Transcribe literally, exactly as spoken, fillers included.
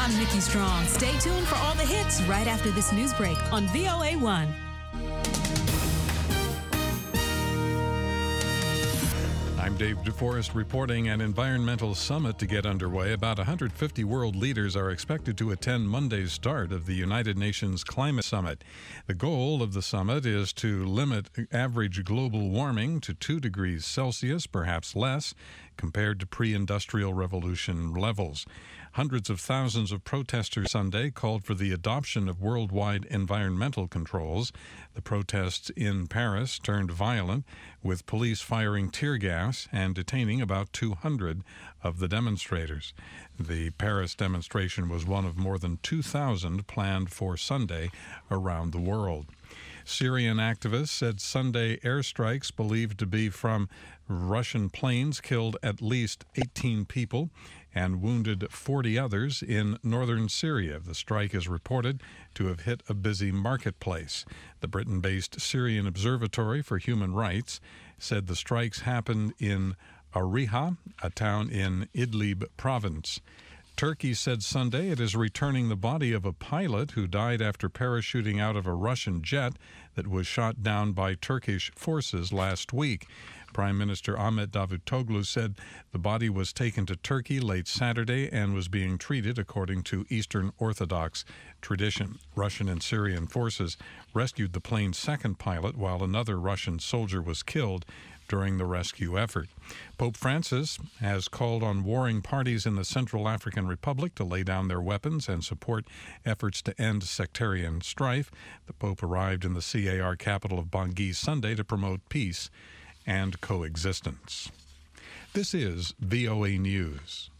I'm Nikki Strong. Stay tuned for all the hits right after this news break on V O A one. I'm Dave DeForest reporting. An environmental summit to get underway. About one hundred fifty world leaders are expected to attend Monday's start of the United Nations Climate Summit. The goal of the summit is to limit average global warming to two degrees Celsius, perhaps less, compared to pre-industrial revolution levels. Hundreds of thousands of protesters Sunday called for the adoption of worldwide environmental controls. The protests in Paris turned violent, with police firing tear gas and detaining about two hundred of the demonstrators. The Paris demonstration was one of more than two thousand planned for Sunday around the world. Syrian activists said Sunday airstrikes believed to be from Russian planes killed at least eighteen people and wounded forty others in northern Syria. The strike is reported to have hit a busy marketplace. The Britain-based Syrian Observatory for Human Rights said the strikes happened in Ariha, a town in Idlib province. Turkey said Sunday it is returning the body of a pilot who died after parachuting out of a Russian jet that was shot down by Turkish forces last week. Prime Minister Ahmet Davutoglu said the body was taken to Turkey late Saturday and was being treated according to Eastern Orthodox tradition. Russian and Syrian forces rescued the plane's second pilot while another Russian soldier was killed during the rescue effort. Pope Francis has called on warring parties in the Central African Republic to lay down their weapons and support efforts to end sectarian strife. The Pope arrived in the C A R capital of Bangui Sunday to promote peace and coexistence. This is V O A News.